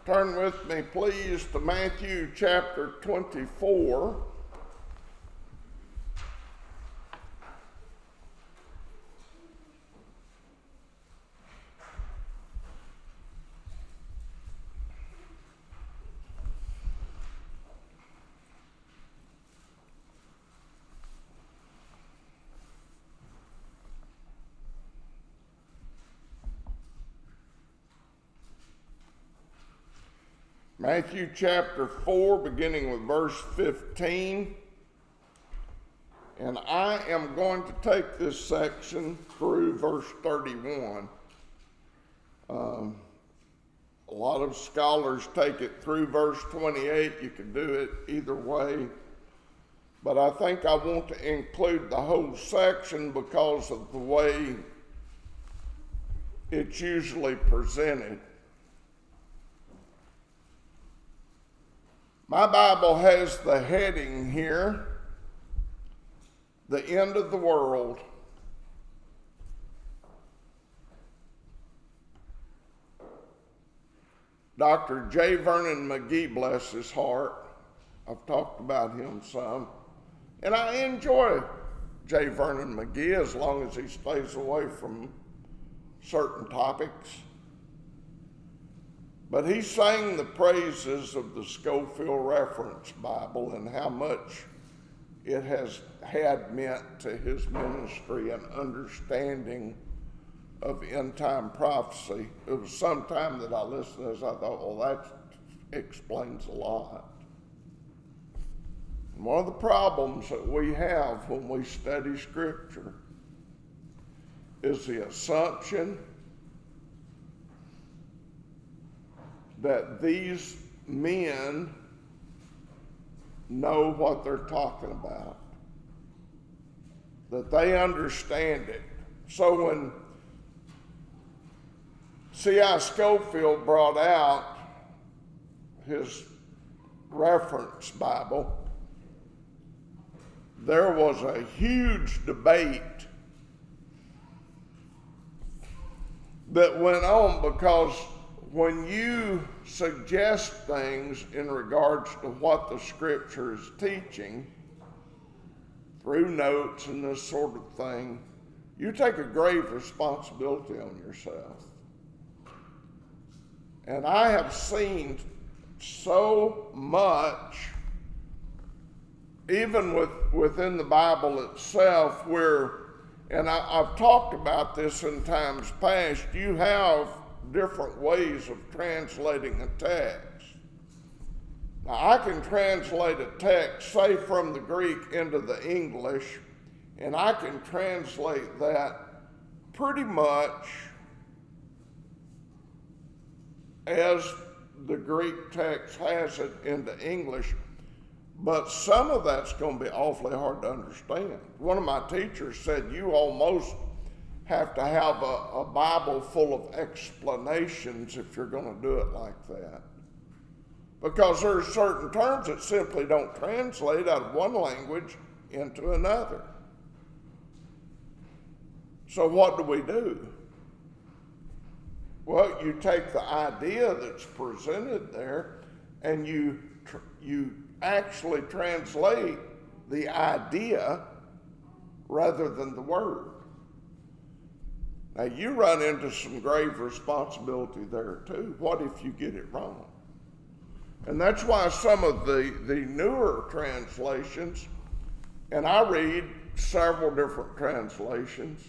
Turn with me, please, to Matthew chapter 24. Matthew chapter 4, beginning with verse 15. And I am going to take this section through verse 31. A lot of scholars take it through verse 28. You can do it either way. But I think I want to include the whole section because of the way it's usually presented. My Bible has the heading here, The End of the World. Dr. J. Vernon McGee, bless his heart, I've talked about him some, and I enjoy J. Vernon McGee as long as he stays away from certain topics. But he sang the praises of the Scofield Reference Bible and how much it has had meant to his ministry and understanding of end-time prophecy. It was some time that I listened to this, I thought, well, that explains a lot. And one of the problems that we have when we study Scripture is the assumption that these men know what they're talking about, that they understand it. So when C.I. Scofield brought out his reference Bible, there was a huge debate that went on because when you suggest things in regards to what the Scripture is teaching, through notes and this sort of thing, you take a grave responsibility on yourself. And I have seen so much, even within the Bible itself, where, and I've talked about this in times past, you have different ways of translating a text. Now, I can translate a text, say from the Greek into the English, and I can translate that pretty much as the Greek text has it into English, but some of that's going to be awfully hard to understand. One of my teachers said you almost have to have a Bible full of explanations if you're going to do it like that. Because there are certain terms that simply don't translate out of one language into another. So what do? Well, you take the idea that's presented there and you actually translate the idea rather than the word. Now, you run into some grave responsibility there, too. What if you get it wrong? And that's why some of the newer translations, and I read several different translations,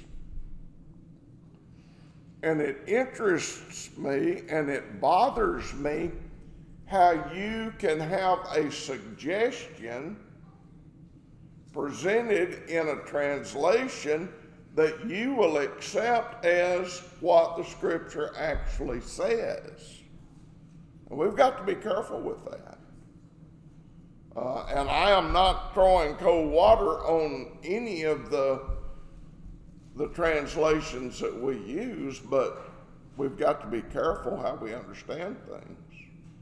and it interests me and it bothers me how you can have a suggestion presented in a translation that you will accept as what the Scripture actually says. And we've got to be careful with that. And I am not throwing cold water on any of the translations that we use, but we've got to be careful how we understand things.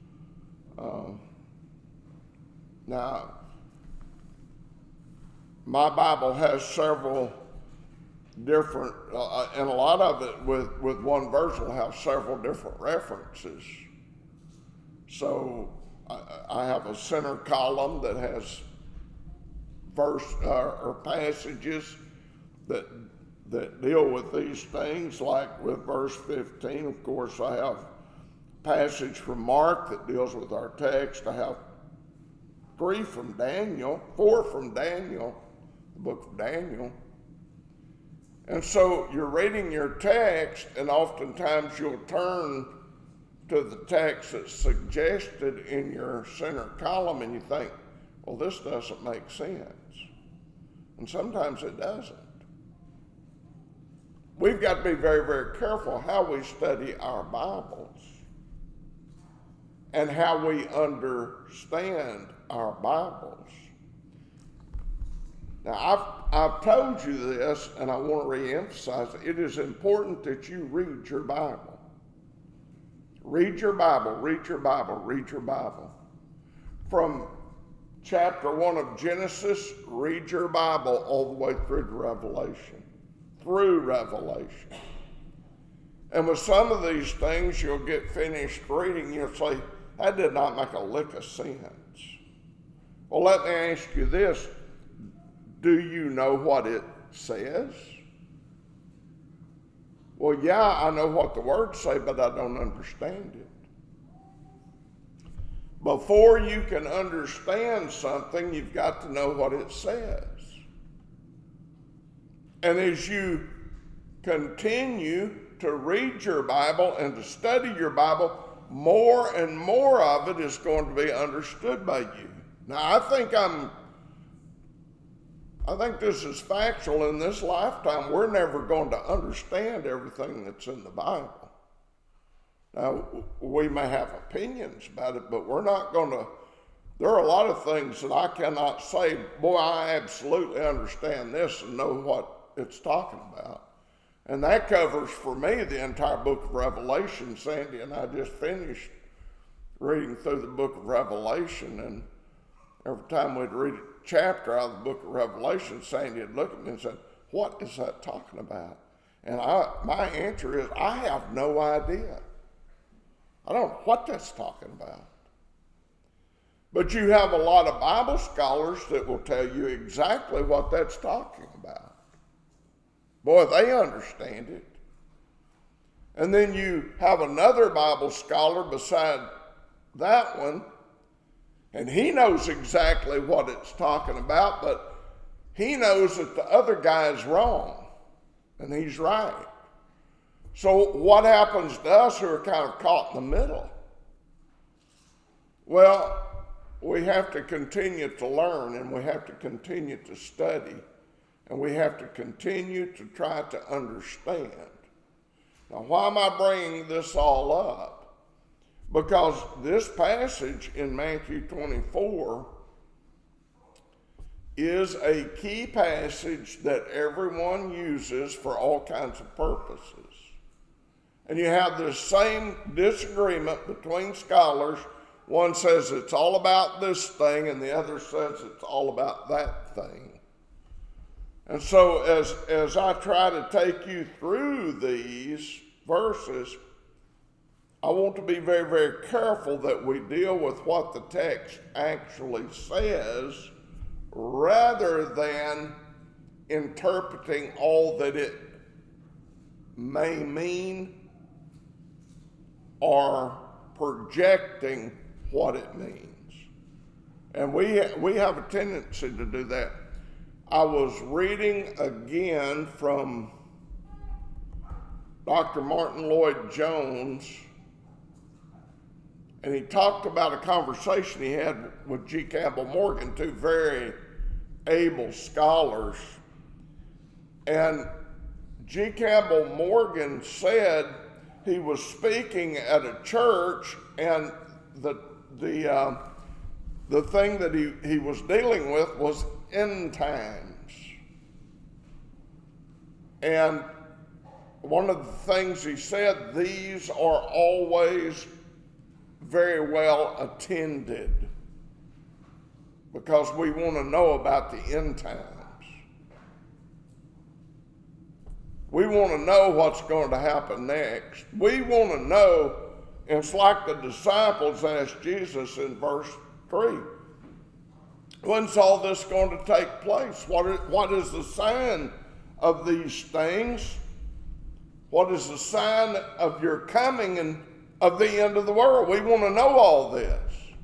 Now, my Bible has several different, and a lot of it with one verse will have several different references. So I have a center column that has verse or passages that deal with these things, like with verse 15. Of course, I have a passage from Mark that deals with our text. I have 4 from Daniel, the book of Daniel. And so you're reading your text, and oftentimes you'll turn to the text that's suggested in your center column, and you think, well, this doesn't make sense. And sometimes it doesn't. We've got to be very, very careful how we study our Bibles and how we understand our Bibles. Now, I've told you this, and I want to re-emphasize it. It is important that you read your Bible. Read your Bible, read your Bible, read your Bible. From chapter 1 of Genesis, read your Bible all the way through to Revelation. Through Revelation. And with some of these things, you'll get finished reading, you'll say, that did not make a lick of sense. Well, let me ask you this. Do you know what it says? Well, yeah, I know what the words say, but I don't understand it. Before you can understand something, you've got to know what it says. And as you continue to read your Bible and to study your Bible, more and more of it is going to be understood by you. Now, I think this is factual. In this lifetime, we're never going to understand everything that's in the Bible. Now, we may have opinions about it, but we're not going to. There are a lot of things that I cannot say, boy, I absolutely understand this and know what it's talking about. And that covers for me the entire book of Revelation. Sandy and I just finished reading through the book of Revelation, and every time we'd read a chapter out of the book of Revelation, Sandy would look at me and say, what is that talking about? And my answer is, I have no idea. I don't know what that's talking about. But you have a lot of Bible scholars that will tell you exactly what that's talking about. Boy, they understand it. And then you have another Bible scholar beside that one, and he knows exactly what it's talking about, but he knows that the other guy is wrong, and he's right. So what happens to us who are kind of caught in the middle? Well, we have to continue to learn, and we have to continue to study, and we have to continue to try to understand. Now, why am I bringing this all up? Because this passage in Matthew 24 is a key passage that everyone uses for all kinds of purposes. And you have this same disagreement between scholars. One says it's all about this thing, and the other says it's all about that thing. And so as I try to take you through these verses, I want to be very, very careful that we deal with what the text actually says rather than interpreting all that it may mean or projecting what it means. And we have a tendency to do that. I was reading again from Dr. Martin Lloyd-Jones, and he talked about a conversation he had with G. Campbell Morgan, two very able scholars. And G. Campbell Morgan said he was speaking at a church, and the thing that he was dealing with was end times. And one of the things he said, these are always very well attended because we want to know about the end times. We want to know what's going to happen next. We want to know And it's like the disciples asked Jesus in verse 3, when's all this going to take place? What is the sign of these things? What is the sign of your coming and of the end of the world? We want to know all this.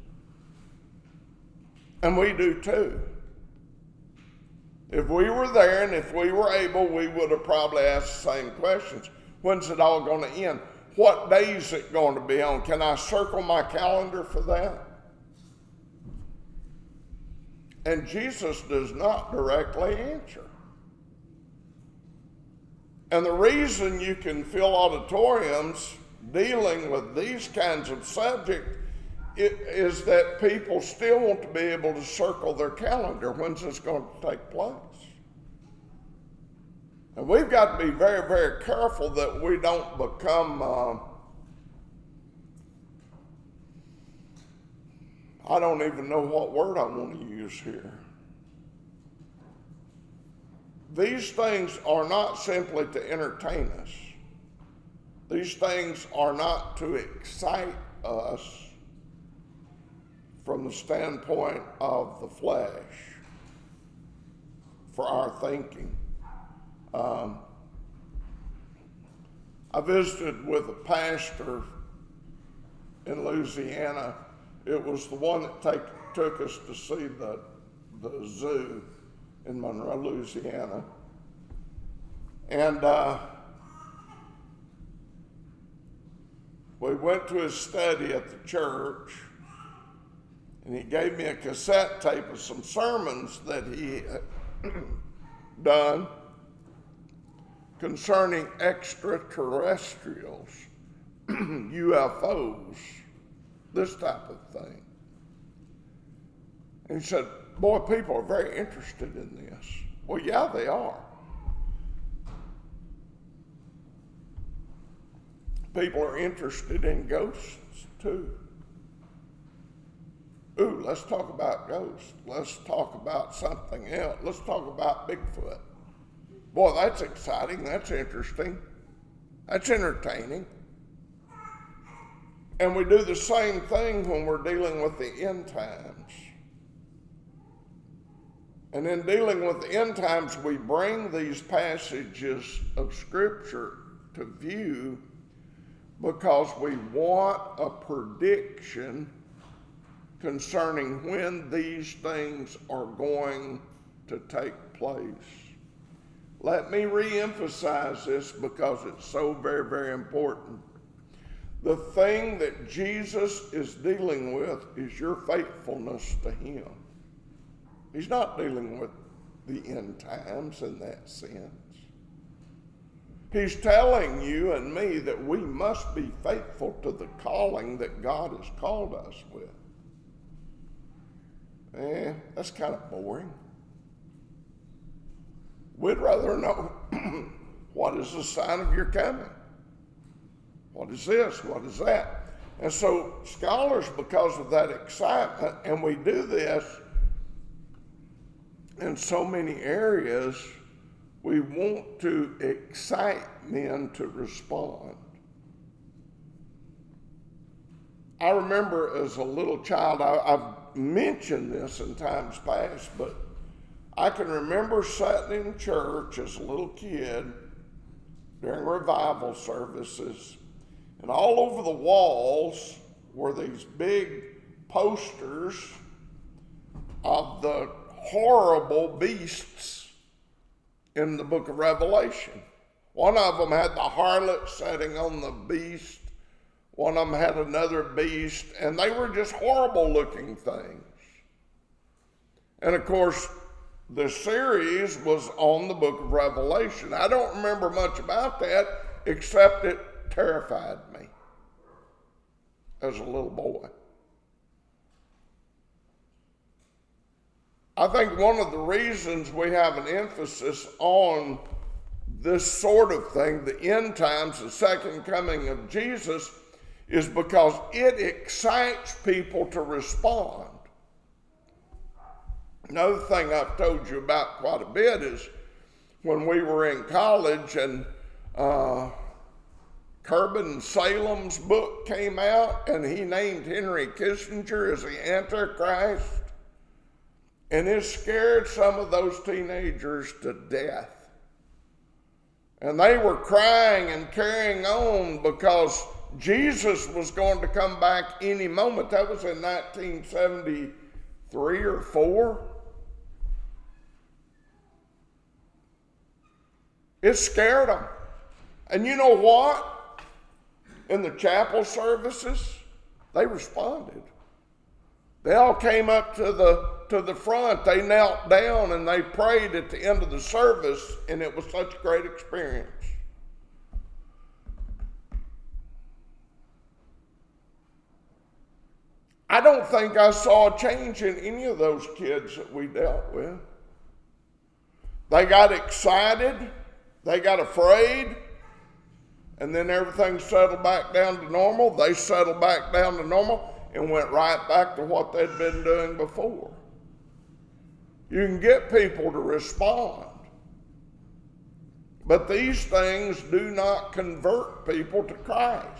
And we do too. If we were there and if we were able, we would have probably asked the same questions. When's it all going to end? What day is it going to be on? Can I circle my calendar for that? And Jesus does not directly answer. And the reason you can fill auditoriums dealing with these kinds of subjects is that people still want to be able to circle their calendar. When's this going to take place? And we've got to be very, very careful that we don't become, I don't even know what word I want to use here. These things are not simply to entertain us. These things are not to excite us from the standpoint of the flesh for our thinking. I visited with a pastor in Louisiana. It was the one that took us to see the zoo in Monroe, Louisiana. And we went to his study at the church, and he gave me a cassette tape of some sermons that he had done concerning extraterrestrials, UFOs, this type of thing. And he said, boy, people are very interested in this. Well, yeah, they are. People are interested in ghosts, too. Ooh, let's talk about ghosts. Let's talk about something else. Let's talk about Bigfoot. Boy, that's exciting. That's interesting. That's entertaining. And we do the same thing when we're dealing with the end times. And in dealing with the end times, we bring these passages of Scripture to view because we want a prediction concerning when these things are going to take place. Let me reemphasize this because it's so very, very important. The thing that Jesus is dealing with is your faithfulness to Him. He's not dealing with the end times in that sense. He's telling you and me that we must be faithful to the calling that God has called us with. That's kind of boring. We'd rather know what is the sign of your coming? What is this? What is that? And so scholars, because of that excitement, and we do this in so many areas, we want to excite men to respond. I remember as a little child, I've mentioned this in times past, but I can remember sitting in church as a little kid during revival services, and all over the walls were these big posters of the horrible beasts in the book of Revelation. One of them had the harlot sitting on the beast. One of them had another beast, and they were just horrible looking things. And of course, the series was on the book of Revelation. I don't remember much about that, except it terrified me as a little boy. I think one of the reasons we have an emphasis on this sort of thing, the end times, the second coming of Jesus, is because it excites people to respond. Another thing I've told you about quite a bit is when we were in college and Kerbin Salem's book came out, and he named Henry Kissinger as the Antichrist. And it scared some of those teenagers to death. And they were crying and carrying on because Jesus was going to come back any moment. That was in 1973 or 4. It scared them. And you know what? In the chapel services, they responded. They all came up to the front. They knelt down and they prayed at the end of the service, and it was such a great experience. I don't think I saw a change in any of those kids that we dealt with. They got excited, they got afraid, and then everything settled back down to normal. They settled back down to normal and went right back to what they'd been doing before. You can get people to respond, but these things do not convert people to Christ.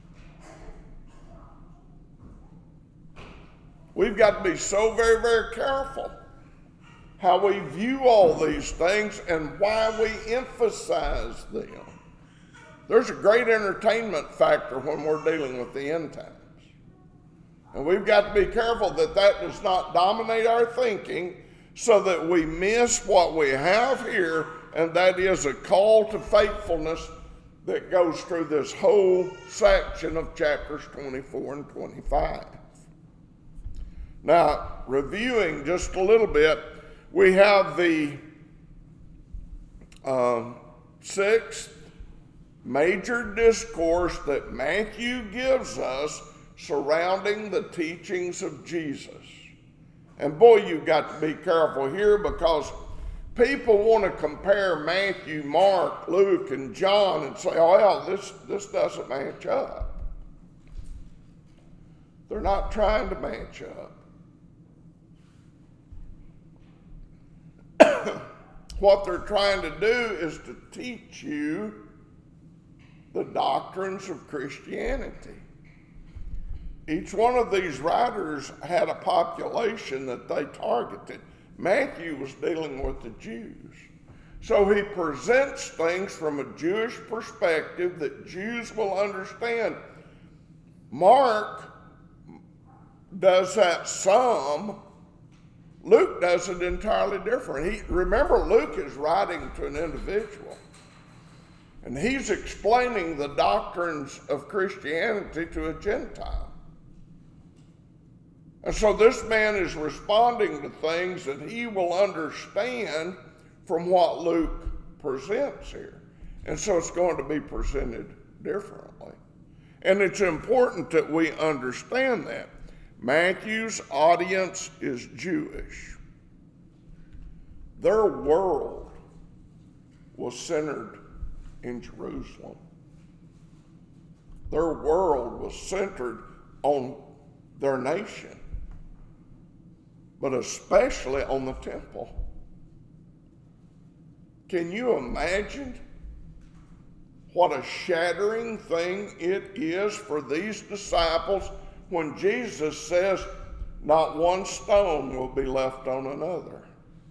We've got to be so very, very careful how we view all these things and why we emphasize them. There's a great entertainment factor when we're dealing with the end times. And we've got to be careful that that does not dominate our thinking so that we miss what we have here, and that is a call to faithfulness that goes through this whole section of chapters 24 and 25. Now, reviewing just a little bit, we have the sixth major discourse that Matthew gives us surrounding the teachings of Jesus. And boy, you've got to be careful here, because people want to compare Matthew, Mark, Luke, and John and say, oh, well, this doesn't match up. They're not trying to match up. What they're trying to do is to teach you the doctrines of Christianity. Each one of these writers had a population that they targeted. Matthew was dealing with the Jews. So he presents things from a Jewish perspective that Jews will understand. Mark does that some. Luke does it entirely different. Remember, Luke is writing to an individual, and he's explaining the doctrines of Christianity to a Gentile. And so this man is responding to things that he will understand from what Luke presents here. And so it's going to be presented differently. And it's important that we understand that. Matthew's audience is Jewish. Their world was centered in Jerusalem. Their world was centered on their nation, but especially on the temple. Can you imagine what a shattering thing it is for these disciples when Jesus says, not one stone will be left on another?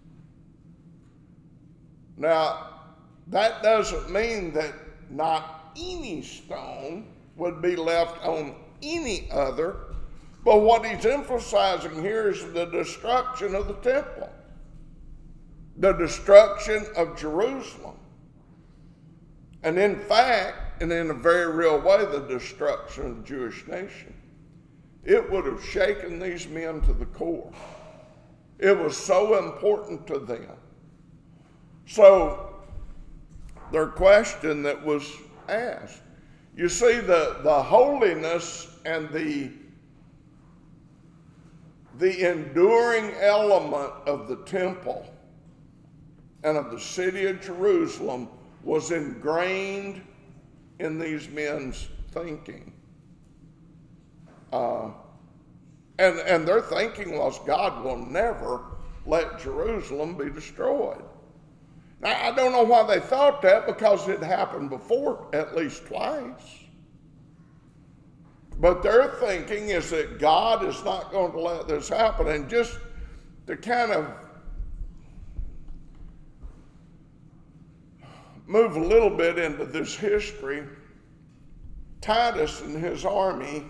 Now, that doesn't mean that not any stone would be left on any other, but what he's emphasizing here is the destruction of the temple, the destruction of Jerusalem, and in fact, and in a very real way, the destruction of the Jewish nation. It would have shaken these men to the core. It was so important to them. So, their question that was asked, you see, the holiness and the enduring element of the temple and of the city of Jerusalem was ingrained in these men's thinking. And their thinking was, God will never let Jerusalem be destroyed. Now, I don't know why they thought that, because it happened before at least twice. But their thinking is that God is not going to let this happen. And just to kind of move a little bit into this history, Titus and his army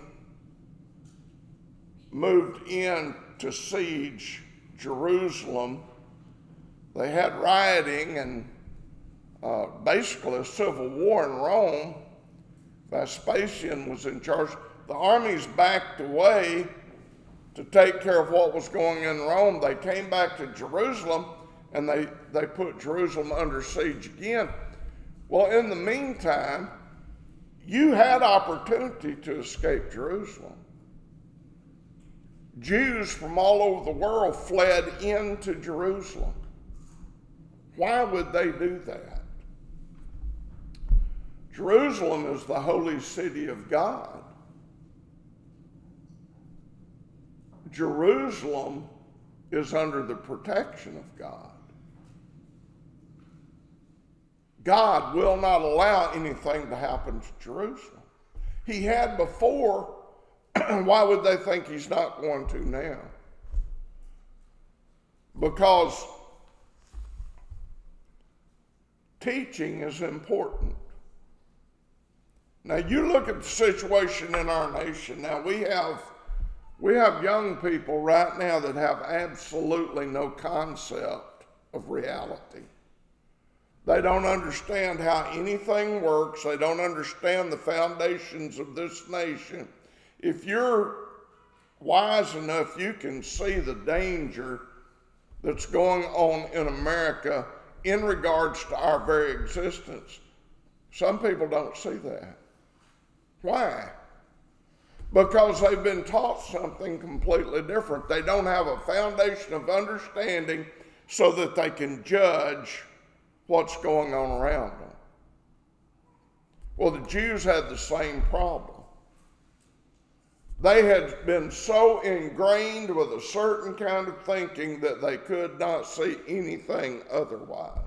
moved in to siege Jerusalem. They had rioting and basically a civil war in Rome. Vespasian was in charge. The armies backed away to take care of what was going on in Rome. They came back to Jerusalem, and they put Jerusalem under siege again. Well, in the meantime, you had opportunity to escape Jerusalem. Jews from all over the world fled into Jerusalem. Why would they do that? Jerusalem is the holy city of God. Jerusalem is under the protection of God. God will not allow anything to happen to Jerusalem. He had before. Why would they think he's not going to now? Because teaching is important. Now you look at the situation in our nation. Now we have young people right now that have absolutely no concept of reality. They don't understand how anything works. They don't understand the foundations of this nation. If you're wise enough, you can see the danger that's going on in America in regards to our very existence. Some people don't see that. Why? Because they've been taught something completely different. They don't have a foundation of understanding so that they can judge what's going on around them. Well, the Jews had the same problem. They had been so ingrained with a certain kind of thinking that they could not see anything otherwise.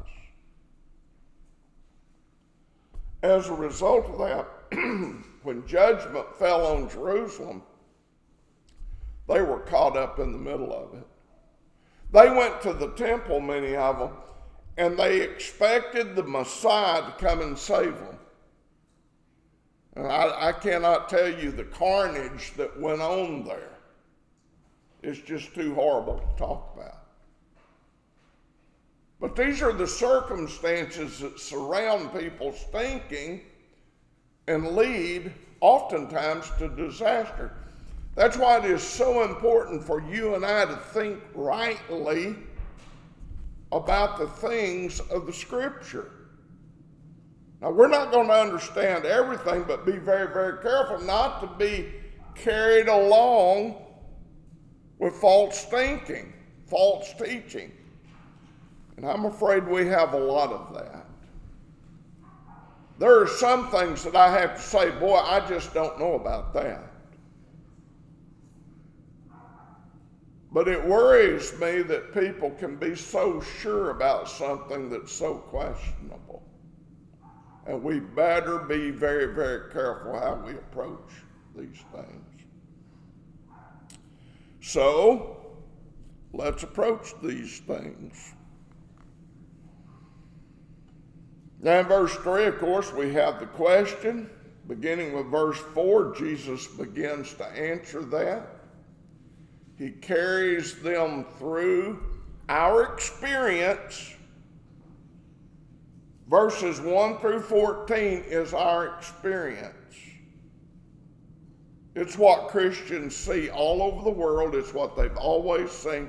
As a result of that, when judgment fell on Jerusalem, they were caught up in the middle of it. They went to the temple, many of them, and they expected the Messiah to come and save them. And I cannot tell you the carnage that went on there. It's just too horrible to talk about. But these are the circumstances that surround people's thinking and lead oftentimes to disaster. That's why it is so important for you and I to think rightly about the things of the Scripture. Now, we're not going to understand everything, but be very, very careful not to be carried along with false thinking, false teaching. And I'm afraid we have a lot of that. There are some things that I have to say, boy, I just don't know about that. But it worries me that people can be so sure about something that's so questionable. And we better be very, very careful how we approach these things. So, let's approach these things. Now in verse 3, of course, we have the question. Beginning with verse 4, Jesus begins to answer that. He carries them through our experience. Verses 1 through 14 is our experience. It's what Christians see all over the world. It's what they've always seen.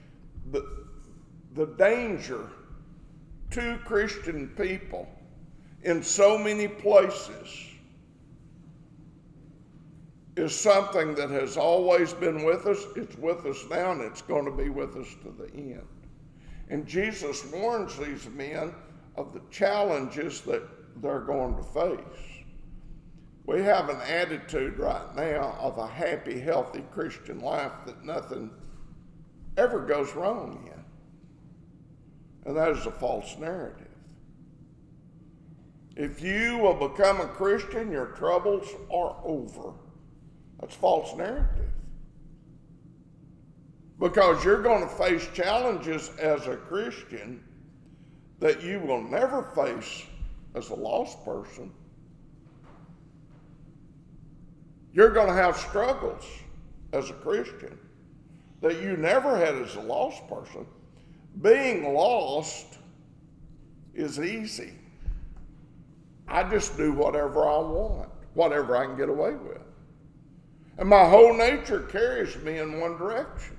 The danger to Christian people in so many places is something that has always been with us. It's with us now, and it's going to be with us to the end. And Jesus warns these men of the challenges that they're going to face. We have an attitude right now of a happy, healthy Christian life that nothing ever goes wrong in. And that is a false narrative. If you will become a Christian, your troubles are over. That's false narrative. Because you're going to face challenges as a Christian that you will never face as a lost person. You're going to have struggles as a Christian that you never had as a lost person. Being lost is easy. I just do whatever I want, whatever I can get away with. And my whole nature carries me in one direction.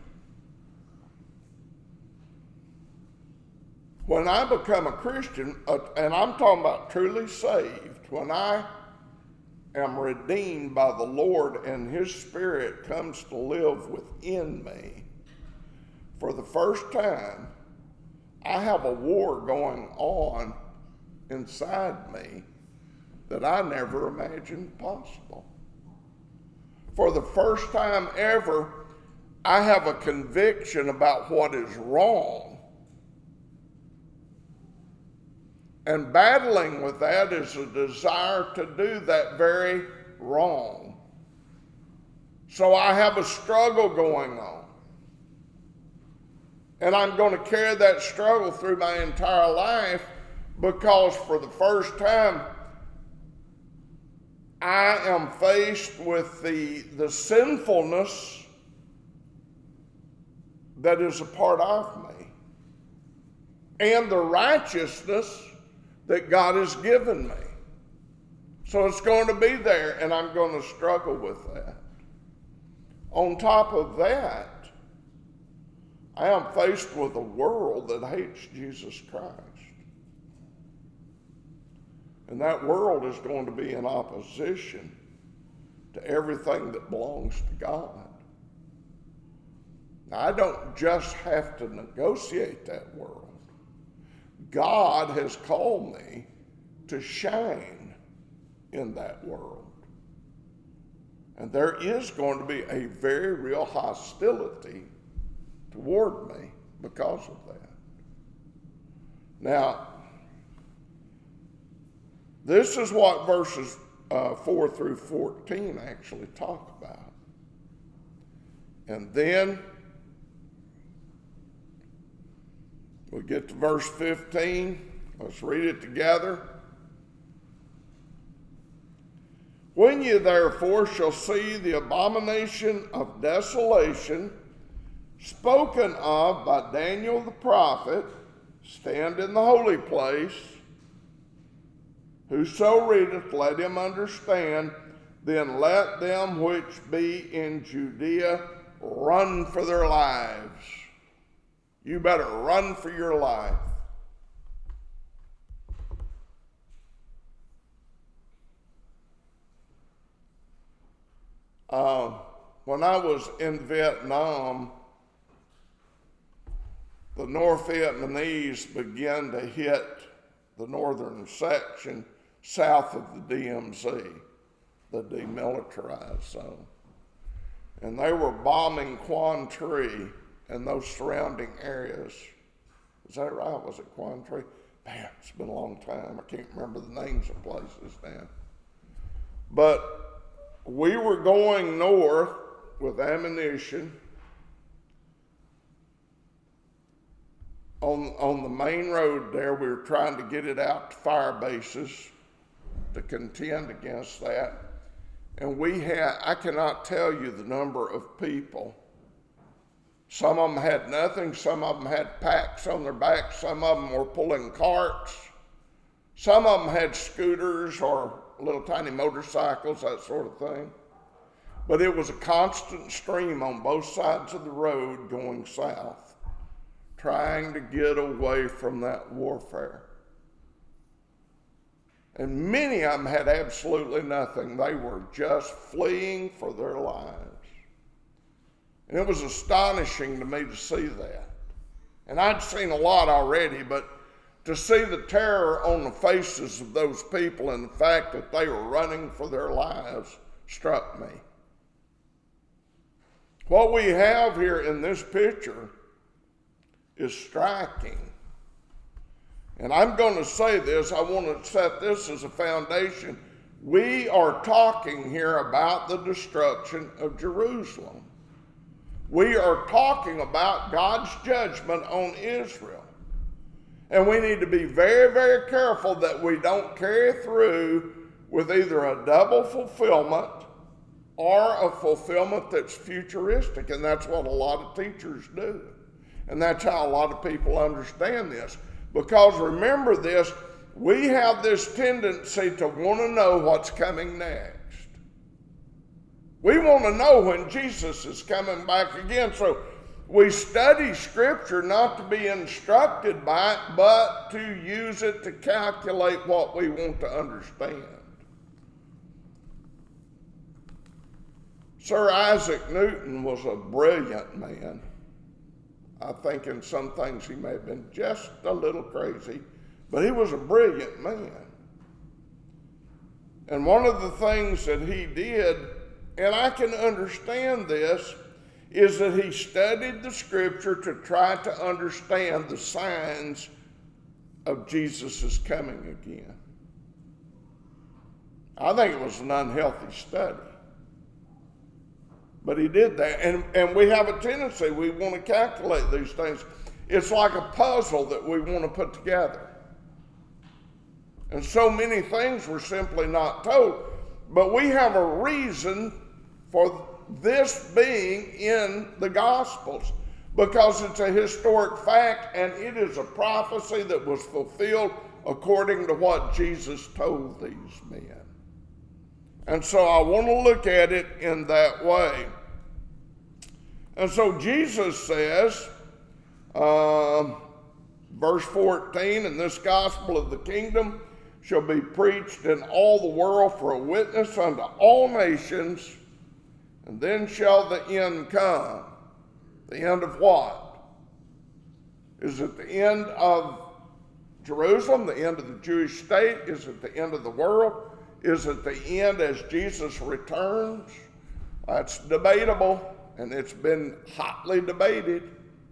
When I become a Christian, and I'm talking about truly saved, when I am redeemed by the Lord and His Spirit comes to live within me, for the first time, I have a war going on inside me that I never imagined possible. For the first time ever, I have a conviction about what is wrong. And battling with that is a desire to do that very wrong. So I have a struggle going on. And I'm going to carry that struggle through my entire life because for the first time, I am faced with the sinfulness that is a part of me and the righteousness that God has given me. So it's going to be there, and I'm going to struggle with that. On top of that, I am faced with a world that hates Jesus Christ. And that world is going to be in opposition to everything that belongs to God. Now, I don't just have to negotiate that world. God has called me to shine in that world. And there is going to be a very real hostility toward me because of that. Now, this is what verses 4 through 14 actually talk about. And then we get to verse 15. Let's read it together. When ye therefore shall see the abomination of desolation spoken of by Daniel the prophet stand in the holy place, whoso readeth, let him understand. Then let them which be in Judea run for their lives. You better run for your life. When I was in Vietnam, the North Vietnamese began to hit the northern section south of the DMZ, the demilitarized zone. And they were bombing Quang Tri and those surrounding areas. Is that right? Was it Quang Tri? Man, it's been a long time. I can't remember the names of places now. But we were going north with ammunition on the main road there. We were trying to get it out to fire bases to contend against that. And we had, I cannot tell you the number of people. Some of them had nothing. Some of them had packs on their backs. Some of them were pulling carts. Some of them had scooters or little tiny motorcycles, that sort of thing. But it was a constant stream on both sides of the road going south, trying to get away from that warfare. And many of them had absolutely nothing. They were just fleeing for their lives. And it was astonishing to me to see that. And I'd seen a lot already, but to see the terror on the faces of those people and the fact that they were running for their lives struck me. What we have here in this picture is striking. And I'm going to say this, I want to set this as a foundation. we are talking here about the destruction of Jerusalem. We are talking about God's judgment on Israel. And we need to be very, very careful that we don't carry through with either a double fulfillment or a fulfillment that's futuristic. And that's what a lot of teachers do. And that's how a lot of people understand this. Because remember this, we have this tendency to want to know what's coming next. We want to know when Jesus is coming back again. So we study Scripture not to be instructed by it, but to use it to calculate what we want to understand. Sir Isaac Newton was a brilliant man. I think in some things he may have been just a little crazy, but he was a brilliant man. And one of the things that he did, and I can understand this, is that he studied the Scripture to try to understand the signs of Jesus' coming again. I think it was an unhealthy study. But he did that. And we have a tendency, we want to calculate these things. It's like a puzzle that we want to put together. And so many things were simply not told. But we have a reason for this being in the Gospels, because it's a historic fact and it is a prophecy that was fulfilled according to what Jesus told these men. And so I want to look at it in that way. And so Jesus says, verse 14, and this gospel of the kingdom shall be preached in all the world for a witness unto all nations, and then shall the end come. The end of what? Is it the end of Jerusalem, the end of the Jewish state? Is it the end of the world? Is it the end as Jesus returns? That's debatable, and it's been hotly debated.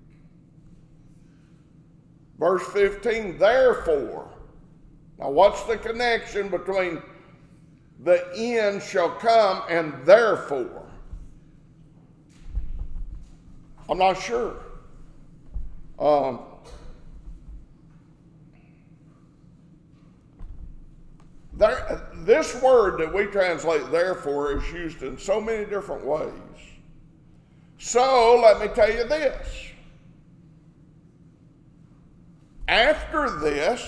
Verse 15, therefore. Now what's the connection between the end shall come and therefore? I'm not sure. This word that we translate therefore is used in so many different ways. So let me tell you this. After this,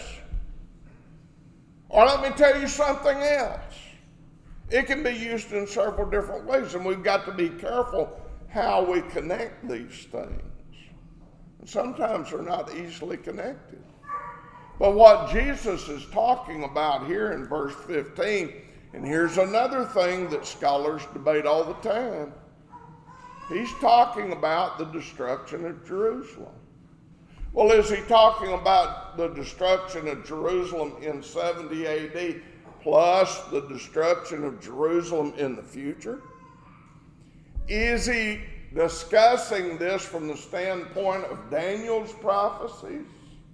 or let me tell you something else. It can be used in several different ways, and we've got to be careful how we connect these things. And sometimes they're not easily connected. But what Jesus is talking about here in verse 15, and here's another thing that scholars debate all the time. He's talking about the destruction of Jerusalem. Well, is he talking about the destruction of Jerusalem in 70 AD plus the destruction of Jerusalem in the future? Is he discussing this from the standpoint of Daniel's prophecies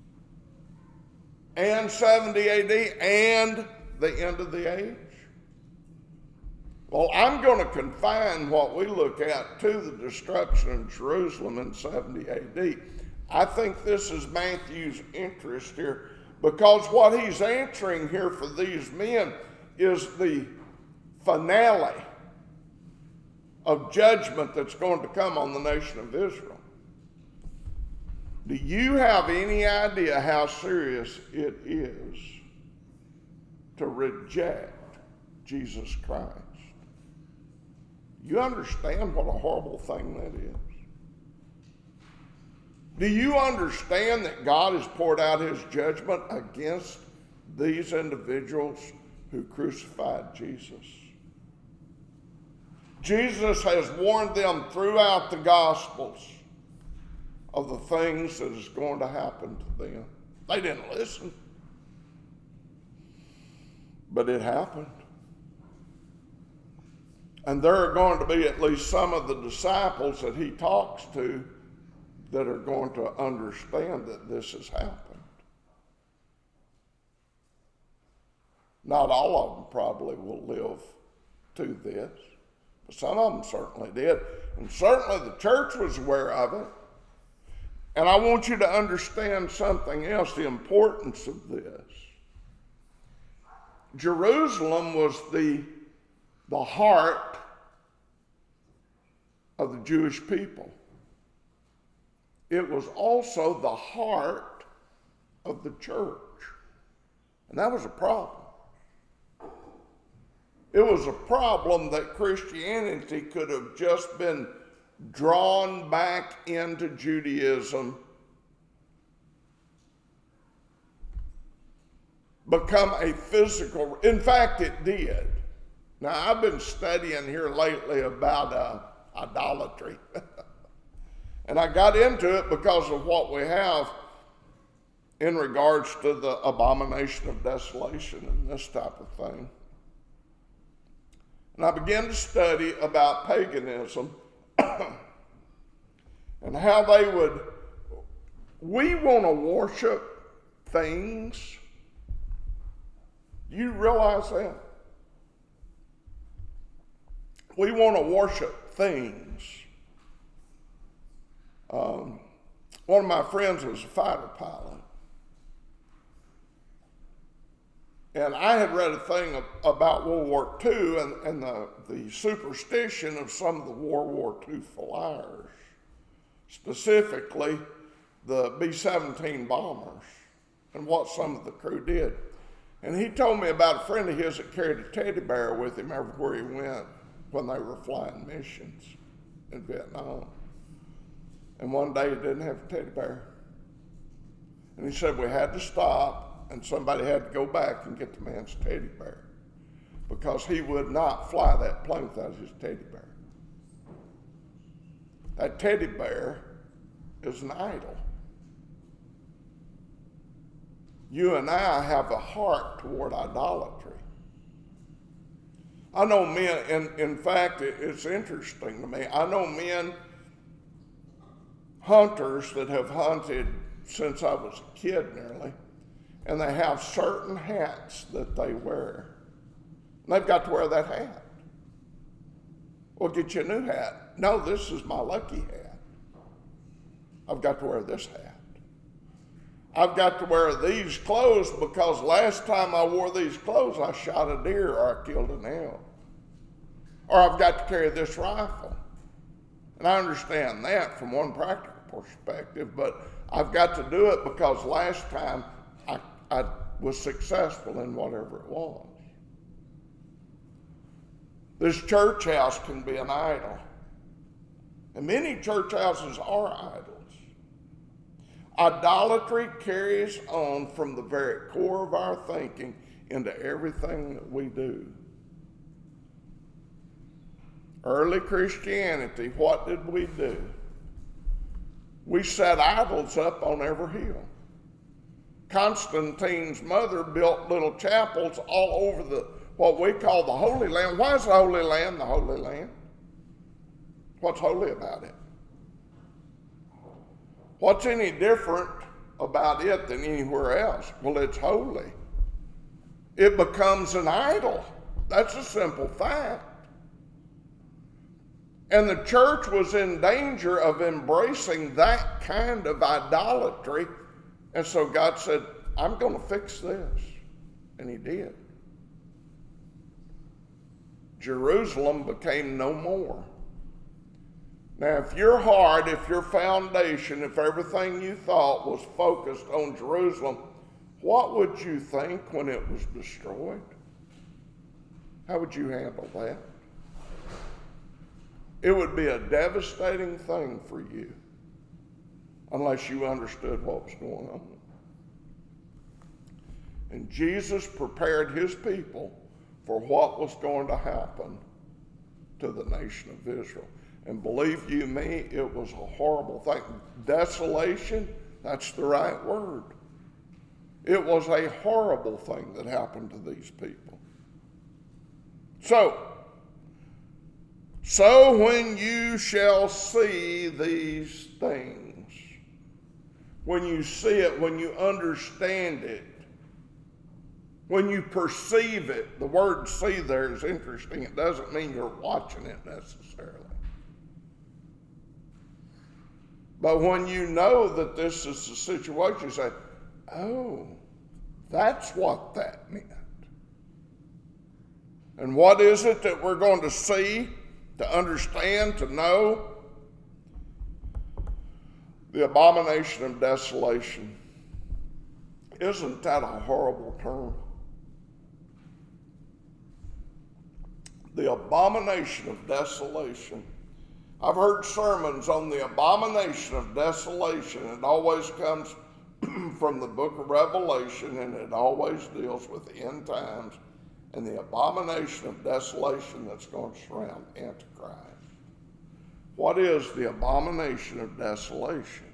and 70 AD and the end of the age? Well, I'm going to confine what we look at to the destruction of Jerusalem in 70 AD. I think this is Matthew's interest here, because what he's answering here for these men is the finale of judgment that's going to come on the nation of Israel. Do you have any idea how serious it is to reject Jesus Christ? You understand what a horrible thing that is? Do you understand that God has poured out his judgment against these individuals who crucified Jesus? Jesus has warned them throughout the Gospels of the things that is going to happen to them. They didn't listen, but it happened. And there are going to be at least some of the disciples that he talks to that are going to understand that this has happened. Not all of them probably will live to this, but some of them certainly did. And certainly the church was aware of it. And I want you to understand something else, the importance of this. Jerusalem was the heart of the Jewish people. It was also the heart of the church. And that was a problem. It was a problem that Christianity could have just been drawn back into Judaism, become a physical, in fact it did. Now I've been studying here lately about idolatry. And I got into it because of what we have in regards to the abomination of desolation and this type of thing. And I began to study about paganism and how we want to worship things. Do you realize that? We want to worship things. One of my friends was a fighter pilot. And I had read a thing about World War II and the superstition of some of the World War II flyers, specifically the B-17 bombers, and what some of the crew did. And he told me about a friend of his that carried a teddy bear with him everywhere he went when they were flying missions in Vietnam. And one day he didn't have a teddy bear. And he said we had to stop and somebody had to go back and get the man's teddy bear because he would not fly that plane without his teddy bear. That teddy bear is an idol. You and I have a heart toward idolatry. I know men, and in fact, it's interesting to me. I know men, hunters that have hunted since I was a kid nearly, and they have certain hats that they wear. And they've got to wear that hat. Well, get you a new hat. No, this is my lucky hat. I've got to wear this hat. I've got to wear these clothes because last time I wore these clothes, I shot a deer or I killed an elk. Or I've got to carry this rifle. And I understand that from one practical perspective, but I've got to do it because last time I was successful in whatever it was. This church house can be an idol. And many church houses are idols. Idolatry carries on from the very core of our thinking into everything that we do. Early Christianity, what did we do? We set idols up on every hill. Constantine's mother built little chapels all over what we call the Holy Land. Why is the Holy Land the Holy Land? What's holy about it? What's any different about it than anywhere else? Well, it's holy. It becomes an idol. That's a simple fact. And the church was in danger of embracing that kind of idolatry. And so God said, I'm going to fix this. And he did. Jerusalem became no more. Now, if your heart, if your foundation, if everything you thought was focused on Jerusalem, what would you think when it was destroyed? How would you handle that? It would be a devastating thing for you unless you understood what was going on. And Jesus prepared his people for what was going to happen to the nation of Israel. And believe you me, it was a horrible thing. Desolation, that's the right word. It was a horrible thing that happened to these people. So when you shall see these things, when you see it, when you understand it, When you perceive it, the word see there is interesting. It doesn't mean you're watching it necessarily. But when you know that this is the situation, you say, oh, that's what that meant. And what is it that we're going to see, to understand, to know? The abomination of desolation. Isn't that a horrible term? The abomination of desolation. I've heard sermons on the abomination of desolation. It always comes from the book of Revelation, and it always deals with the end times and the abomination of desolation that's going to surround Antichrist. What is the abomination of desolation?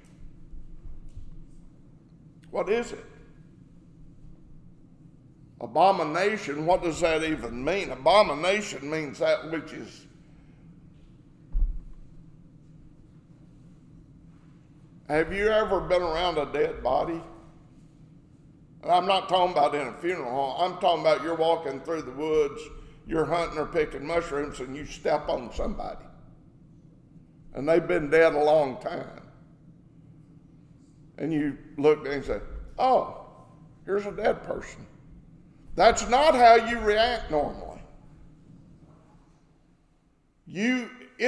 What is it? Abomination, what does that even mean? Abomination means that which is Have you ever been around a dead body? And I'm not talking about in a funeral home. I'm talking about you're walking through the woods, you're hunting or picking mushrooms, and you step on somebody. And they've been dead a long time. And you look and say, oh, here's a dead person. That's not how you react normally. You've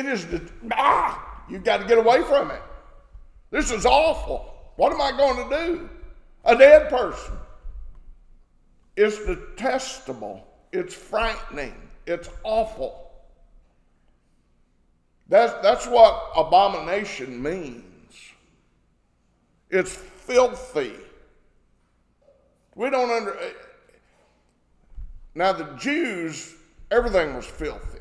got to get away from it. This is awful. What am I going to do? A dead person. It's detestable. It's frightening. It's awful. That's what abomination means. It's filthy. Now the Jews, everything was filthy.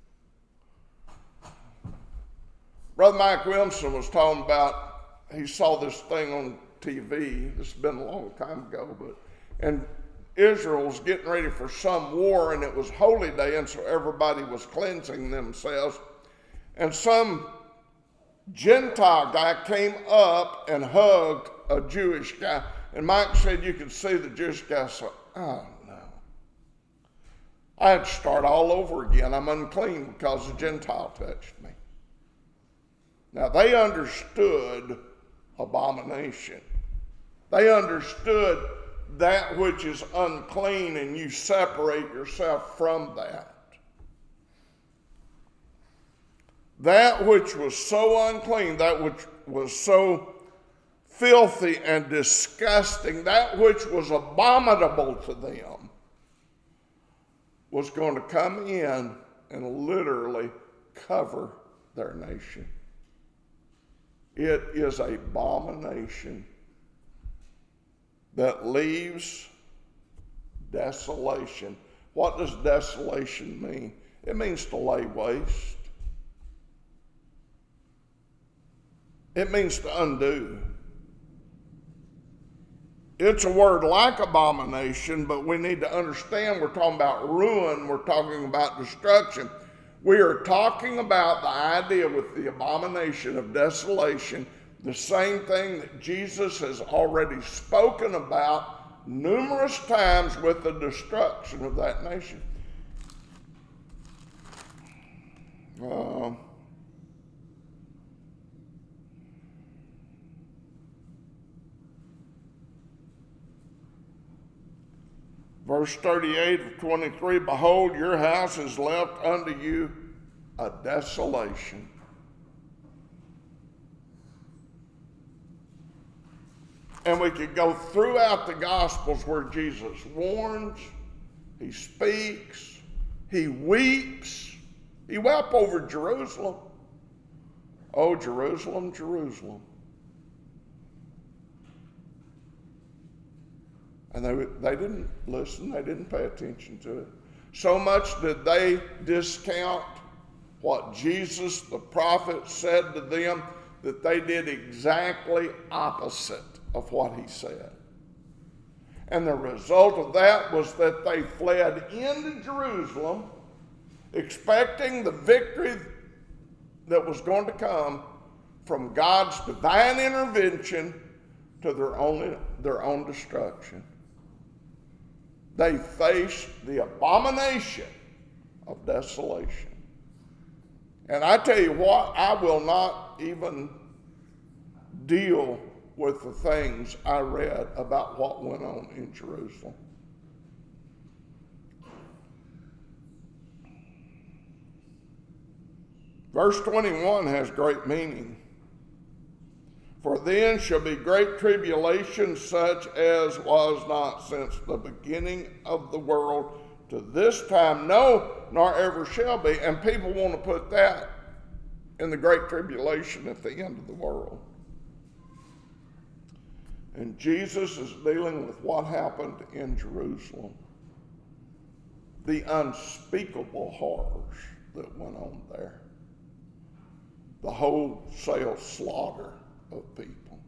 Brother Mike Williamson was talking about, he saw this thing on TV, this has been a long time ago, and Israel was getting ready for some war, and it was Holy Day, and so everybody was cleansing themselves. And some Gentile guy came up and hugged a Jewish guy. And Mike said you could see the Jewish guy say, oh no. I had to start all over again. I'm unclean because a Gentile touched me. Now they understood abomination. They understood that which is unclean, and you separate yourself from that. That which was so unclean, that which was so filthy and disgusting, that which was abominable to them, was going to come in and literally cover their nation. It is an abomination that leaves desolation. What does desolation mean? It means to lay waste. It means to undo. It's a word like abomination, but we need to understand we're talking about ruin, we're talking about destruction. We are talking about the idea with the abomination of desolation, the same thing that Jesus has already spoken about numerous times with the destruction of that nation. Verse 38 of 23, behold, your house is left unto you a desolation. And we could go throughout the Gospels where Jesus warns, he speaks, he weeps. He wept over Jerusalem. Oh, Jerusalem, Jerusalem. And they didn't listen, they didn't pay attention to it. So much did they discount what Jesus, the prophet, said to them that they did exactly opposite of what he said. And the result of that was that they fled into Jerusalem, expecting the victory that was going to come from God's divine intervention to their own destruction. they face the abomination of desolation. And I tell you what, I will not even deal with the things I read about what went on in Jerusalem. Verse 21 has great meaning. For then shall be great tribulation, such as was not since the beginning of the world to this time, no, nor ever shall be. And people want to put that in the great tribulation at the end of the world. And Jesus is dealing with what happened in Jerusalem. The unspeakable horrors that went on there. The wholesale slaughter of people.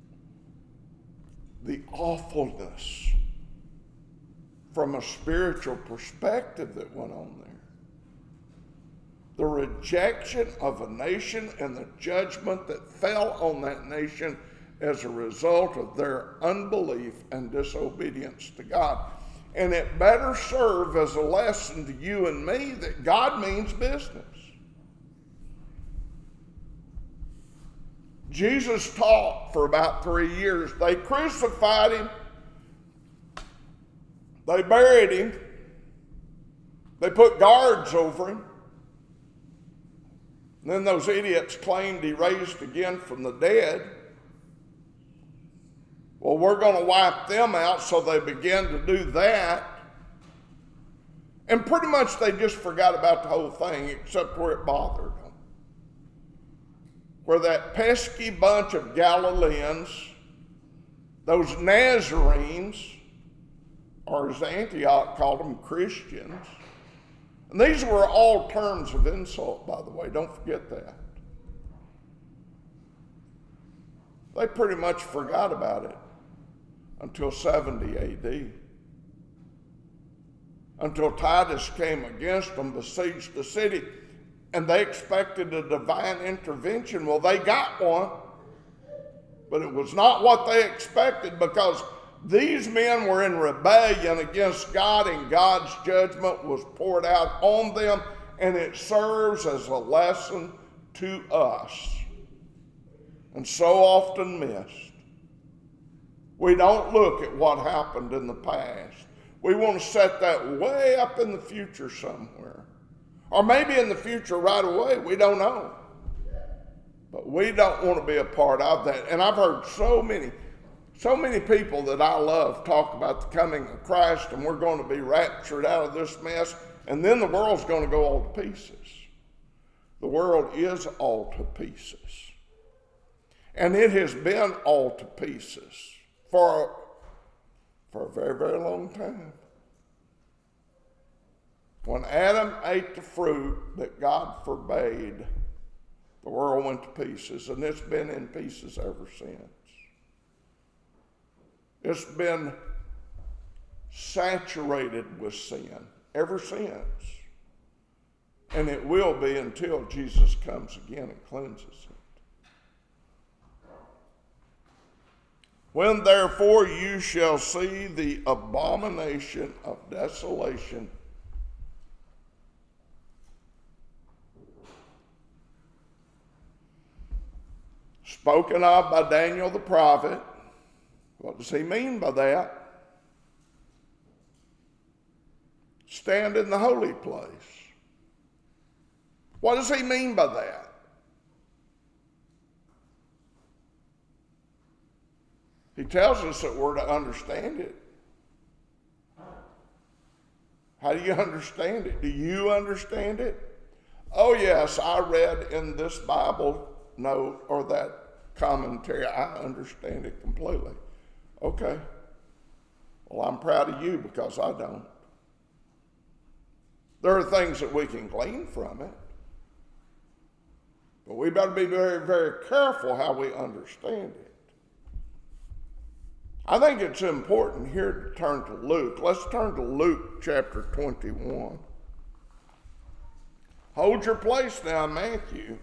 The awfulness from a spiritual perspective that went on there. The rejection of a nation and the judgment that fell on that nation as a result of their unbelief and disobedience to God. And it better serve as a lesson to you and me that God means business. Jesus taught for about 3 years. They crucified him. They buried him. They put guards over him. And then those idiots claimed he raised again from the dead. Well, we're going to wipe them out, so they began to do that. And pretty much they just forgot about the whole thing, except where it bothered them. Where that pesky bunch of Galileans, those Nazarenes, or as Antioch called them, Christians. And these were all terms of insult, by the way. Don't forget that. They pretty much forgot about it until 70 AD. Until Titus came against them, besieged the city, and they expected a divine intervention. Well, they got one, but it was not what they expected, because these men were in rebellion against God, and God's judgment was poured out on them, and it serves as a lesson to us, and so often missed. We don't look at what happened in the past. We want to set that way up in the future somewhere. Or maybe in the future right away, we don't know. But we don't want to be a part of that. And I've heard so many people that I love talk about the coming of Christ, and we're going to be raptured out of this mess, and then the world's going to go all to pieces. The world is all to pieces. And it has been all to pieces for a very, very long time. When Adam ate the fruit that God forbade, the world went to pieces, and it's been in pieces ever since. It's been saturated with sin ever since. And it will be until Jesus comes again and cleanses it. When therefore you shall see the abomination of desolation spoken of by Daniel the prophet, what does he mean by that? Stand in the holy place. What does he mean by that? He tells us that we're to understand it. How do you understand it? Do you understand it? Oh yes, I read in this Bible note or that commentary, I understand it completely. Okay. Well, I'm proud of you because I don't. There are things that we can glean from it. But we better be very, very careful how we understand it. I think it's important here to turn to Luke. Let's turn to Luke chapter 21. Hold your place now, Matthew.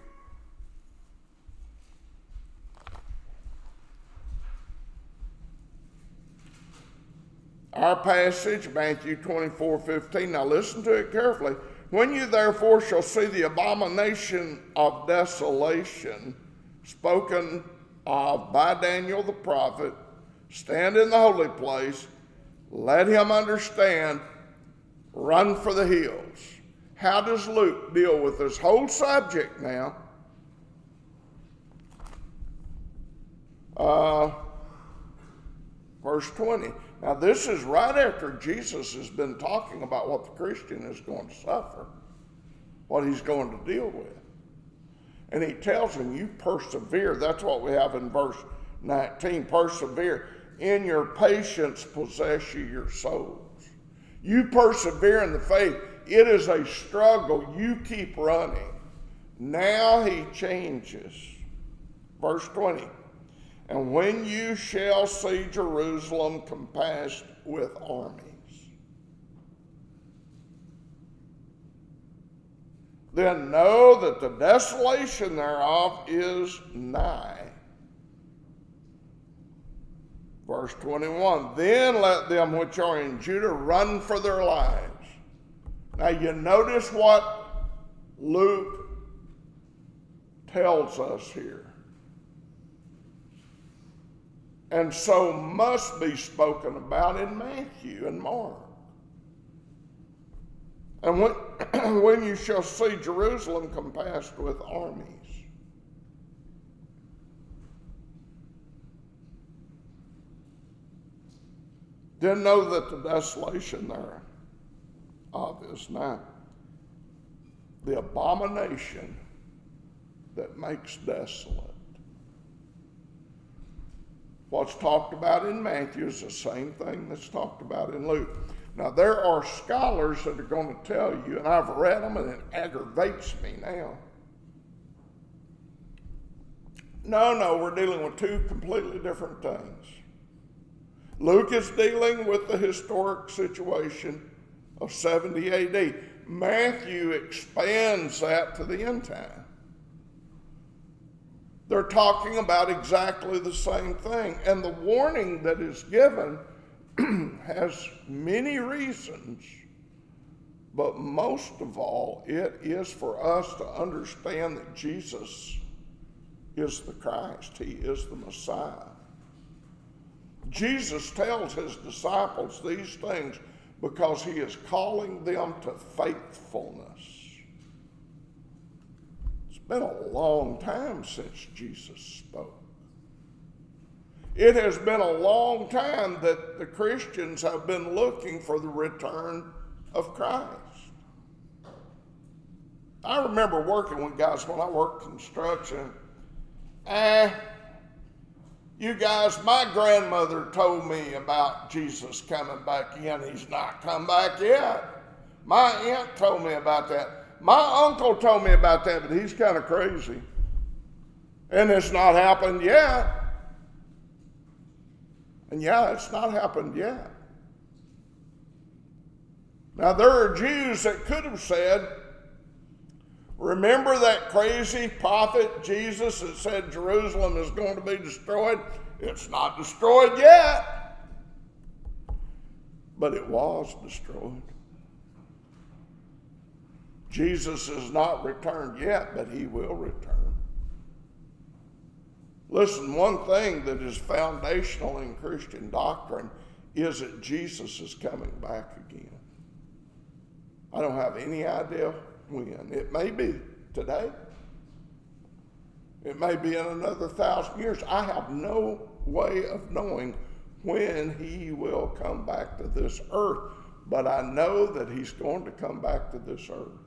Our passage, Matthew 24:15. Now listen to it carefully. When you therefore shall see the abomination of desolation spoken of by Daniel the prophet stand in the holy place, let him understand, run for the hills. How does Luke deal with this whole subject now? Verse 20. Now this is right after Jesus has been talking about what the Christian is going to suffer, what he's going to deal with. And he tells him, you persevere. That's what we have in verse 19. Persevere. In your patience possess you your souls. You persevere in the faith. It is a struggle. You keep running. Now he changes. Verse 20. And when you shall see Jerusalem compassed with armies, then know that the desolation thereof is nigh. Verse 21, then let them which are in Judah run for their lives. Now you notice what Luke tells us here. And so must be spoken about in Matthew and Mark. And when you shall see Jerusalem compassed with armies. Then know that the desolation thereof is nigh. The abomination that makes desolate. What's talked about in Matthew is the same thing that's talked about in Luke. Now, there are scholars that are going to tell you, and I've read them, and it aggravates me now. No, we're dealing with two completely different things. Luke is dealing with the historic situation of 70 AD. Matthew expands that to the end time. They're talking about exactly the same thing. And the warning that is given has many reasons, but most of all, it is for us to understand that Jesus is the Christ. He is the Messiah. Jesus tells his disciples these things because he is calling them to faithfulness. It's been a long time since Jesus spoke. It has been a long time that the Christians have been looking for the return of Christ. I remember working with guys when I worked construction. You guys, my grandmother told me about Jesus coming back in. He's not come back yet. My aunt told me about that. My uncle told me about that, but he's kind of crazy. And it's not happened yet. And yeah, it's not happened yet. Now, there are Jews that could have said, remember that crazy prophet Jesus that said Jerusalem is going to be destroyed? It's not destroyed yet. But it was destroyed. Jesus has not returned yet, but he will return. Listen, one thing that is foundational in Christian doctrine is that Jesus is coming back again. I don't have any idea when. It may be today. It may be in another 1,000 years. I have no way of knowing when he will come back to this earth, but I know that he's going to come back to this earth.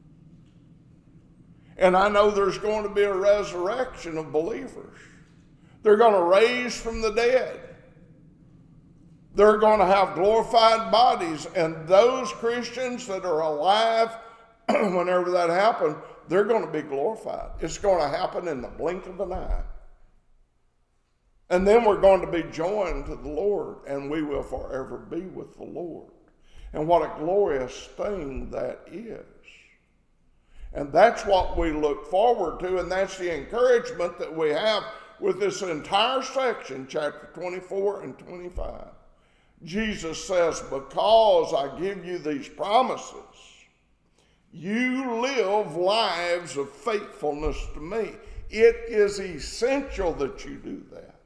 And I know there's going to be a resurrection of believers. They're going to raise from the dead. They're going to have glorified bodies, and those Christians that are alive whenever that happens, they're going to be glorified. It's going to happen in the blink of an eye. And then we're going to be joined to the Lord, and we will forever be with the Lord. And what a glorious thing that is. And that's what we look forward to, and that's the encouragement that we have with this entire section, chapter 24 and 25. Jesus says, because I give you these promises, you live lives of faithfulness to me. It is essential that you do that.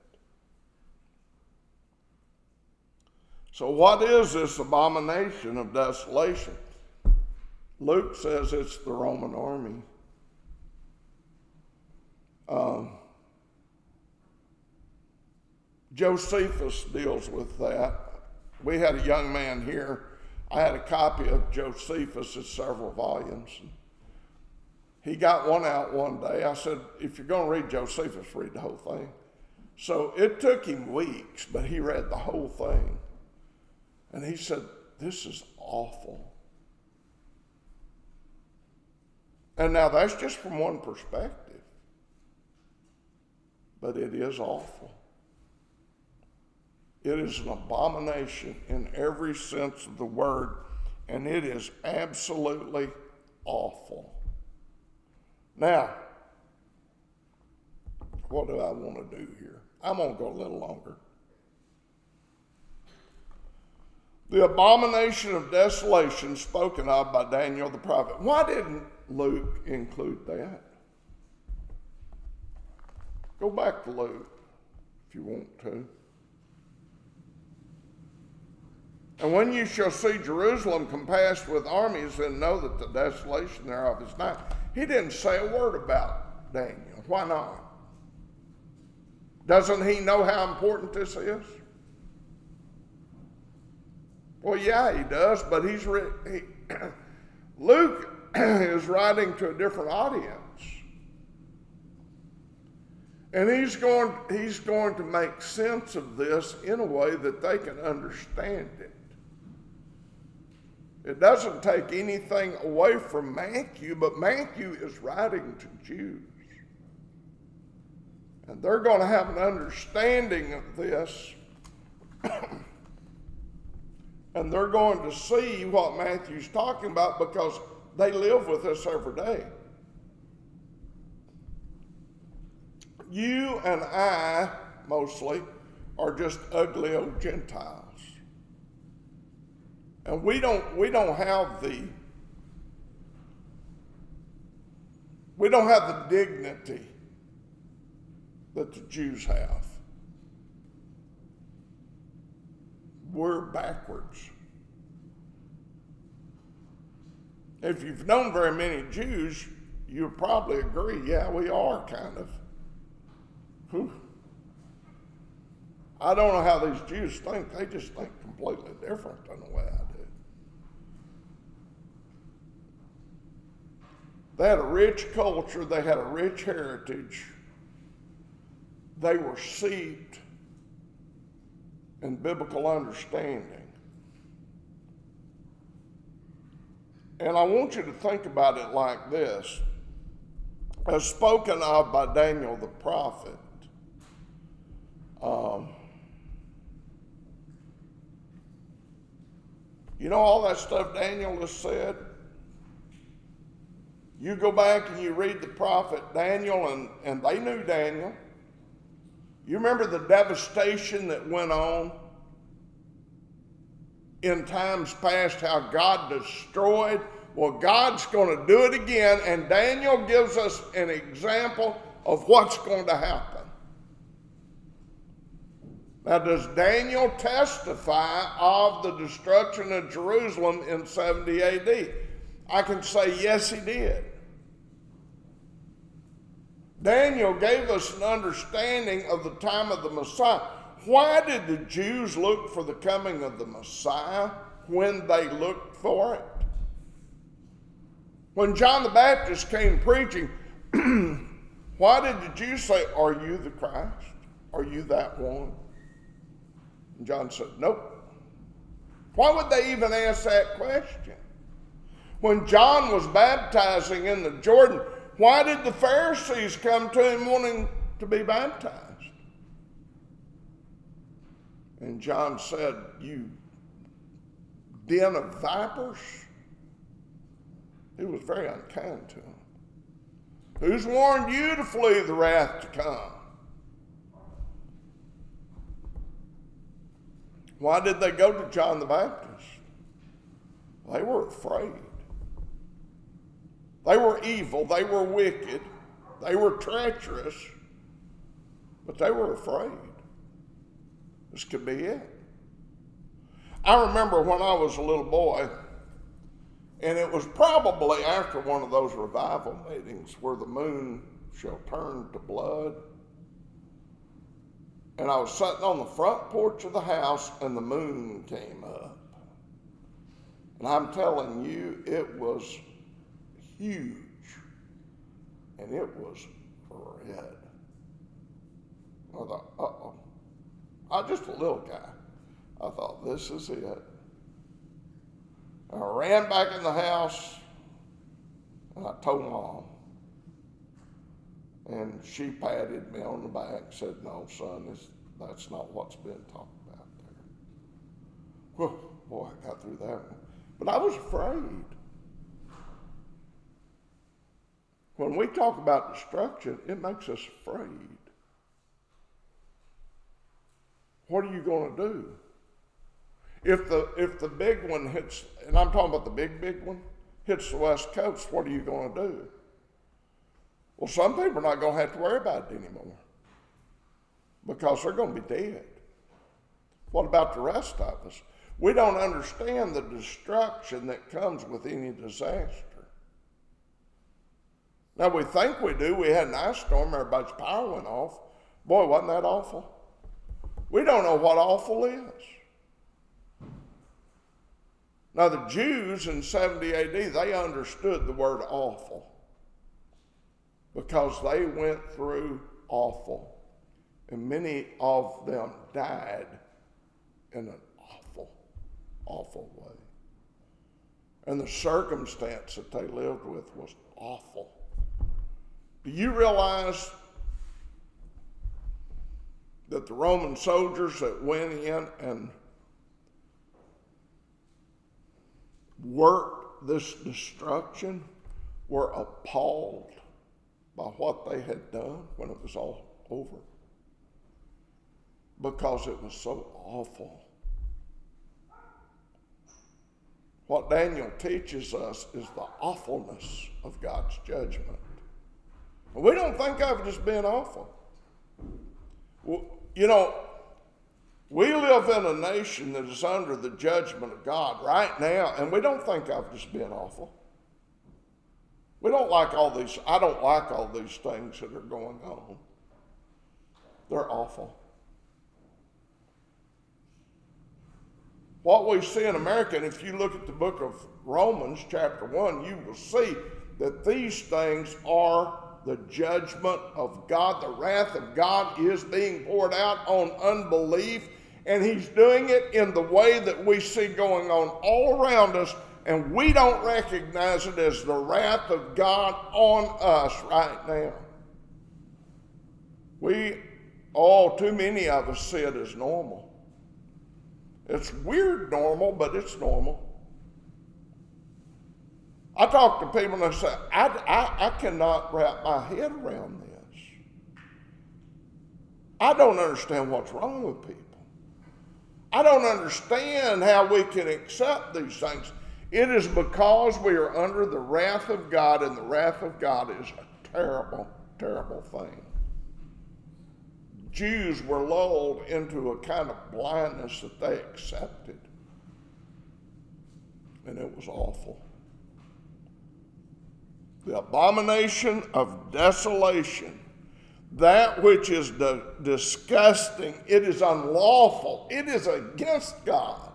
So what is this abomination of desolation? Luke says it's the Roman army. Josephus deals with that. We had a young man here. I had a copy of Josephus, it's several volumes. He got one out one day. I said, if you're going to read Josephus, read the whole thing. So it took him weeks, but he read the whole thing. And he said, this is awful. And now that's just from one perspective. But it is awful. It is an abomination in every sense of the word, and it is absolutely awful. Now, what do I want to do here? I'm going to go a little longer. The abomination of desolation spoken of by Daniel the prophet. Why didn't Luke include that? Go back to Luke if you want to. And when you shall see Jerusalem compassed with armies, then know that the desolation thereof is nigh. He didn't say a word about Daniel. Why not? Doesn't he know how important this is? Well, yeah, he does, but Luke is writing to a different audience. And he's going to make sense of this in a way that they can understand it. It doesn't take anything away from Matthew, but Matthew is writing to Jews. And they're going to have an understanding of this. And they're going to see what Matthew's talking about because they live with us every day. You and I, mostly, are just ugly old Gentiles. And we don't have the dignity that the Jews have. We're backwards. If you've known very many Jews, you'll probably agree, yeah, we are kind of. Whew. I don't know how these Jews think. They just think completely different than the way I do. They had a rich culture. They had a rich heritage. They were steeped in biblical understanding. And I want you to think about it like this. As spoken of by Daniel the prophet, you know all that stuff Daniel has said? You go back and you read the prophet Daniel, and they knew Daniel. You remember the devastation that went on in times past, how God destroyed? Well, God's going to do it again, and Daniel gives us an example of what's going to happen. Now, does Daniel testify of the destruction of Jerusalem in 70 AD? I can say, yes, he did. Daniel gave us an understanding of the time of the Messiah. Why did the Jews look for the coming of the Messiah when they looked for it? When John the Baptist came preaching, why did the Jews say, are you the Christ? Are you that one? And John said, nope. Why would they even ask that question? When John was baptizing in the Jordan, why did the Pharisees come to him wanting to be baptized? And John said, you den of vipers. He was very unkind to them. Who's warned you to flee the wrath to come? Why did they go to John the Baptist? They were afraid. They were evil. They were wicked. They were treacherous. But they were afraid. This could be it. I remember when I was a little boy, and it was probably after one of those revival meetings where the moon shall turn to blood. And I was sitting on the front porch of the house, and the moon came up. And I'm telling you, it was huge. And it was red. I thought, uh-oh. I was just a little guy. I thought, this is it. I ran back in the house, and I told Mom. And she patted me on the back and said, no, son, that's not what's been talked about there. Well, boy, I got through that one. But I was afraid. When we talk about destruction, it makes us afraid. What are you going to do? If the big one hits, and I'm talking about the big one, hits the West Coast, what are you going to do? Well, some people are not going to have to worry about it anymore because they're going to be dead. What about the rest of us? We don't understand the destruction that comes with any disaster. Now, we think we do. We had an ice storm, everybody's power went off. Boy, wasn't that awful? We don't know what awful is. Now, the Jews in 70 AD, they understood the word awful because they went through awful. And many of them died in an awful way. And the circumstance that they lived with was awful. Do you realize that the Roman soldiers that went in and worked this destruction were appalled by what they had done when it was all over? Because it was so awful. What Daniel teaches us is the awfulness of God's judgment. We don't think of it as being awful. You know, we live in a nation that is under the judgment of God right now, and we don't think of it as being awful. We don't like all these, I don't like all these things that are going on. They're awful. What we see in America, and if you look at the book of Romans, chapter 1, you will see that these things are the judgment of God. The wrath of God is being poured out on unbelief, and he's doing it in the way that we see going on all around us, and we don't recognize it as the wrath of God on us right now. Too many of us see it as normal. It's weird normal, but it's normal. I talk to people and they say, I cannot wrap my head around this. I don't understand what's wrong with people. I don't understand how we can accept these things. It is because we are under the wrath of God, and the wrath of God is a terrible, terrible thing. Jews were lulled into a kind of blindness that they accepted. And it was awful. The abomination of desolation, that which is disgusting, it is unlawful, it is against God.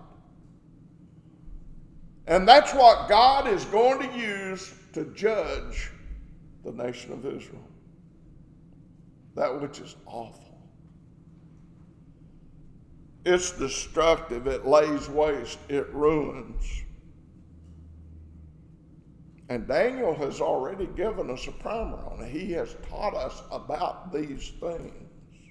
And that's what God is going to use to judge the nation of Israel. That which is awful. It's destructive, it lays waste, it ruins. And Daniel has already given us a primer on it. He has taught us about these things.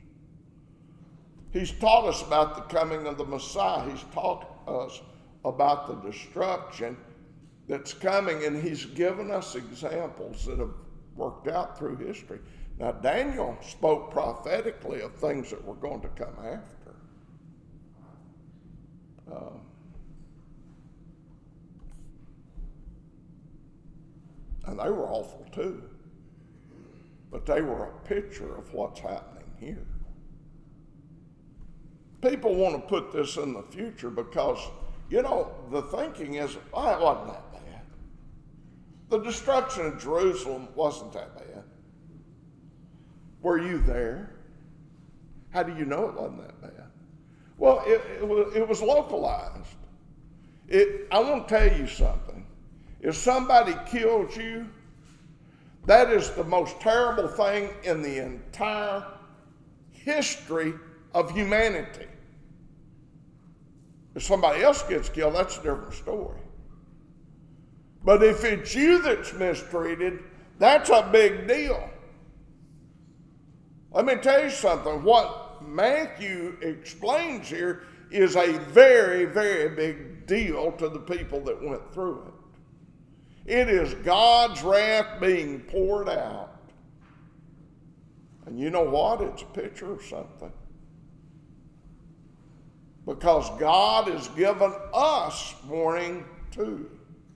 He's taught us about the coming of the Messiah. He's taught us about the destruction that's coming, and he's given us examples that have worked out through history. Now, Daniel spoke prophetically of things that were going to come after. And they were awful too. But they were a picture of what's happening here. People want to put this in the future because, the thinking is, it wasn't that bad. The destruction of Jerusalem wasn't that bad. Were you there? How do you know it wasn't that bad? Well, it was localized. I want to tell you something. If somebody kills you, that is the most terrible thing in the entire history of humanity. If somebody else gets killed, that's a different story. But if it's you that's mistreated, that's a big deal. Let me tell you something. What Matthew explains here is a very, very big deal to the people that went through it. It is God's wrath being poured out. And you know what? It's a picture of something. Because God has given us warning too.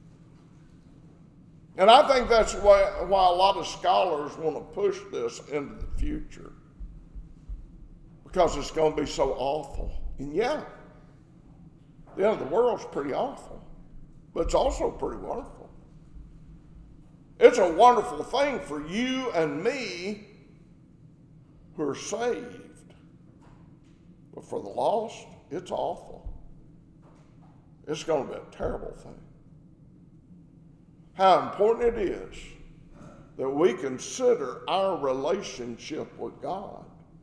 And I think that's why a lot of scholars want to push this into the future. Because it's going to be so awful. And yeah, the end of the world's pretty awful. But it's also pretty wonderful. It's a wonderful thing for you and me who are saved. But for the lost, it's awful. It's going to be a terrible thing. How important it is that we consider our relationship with God.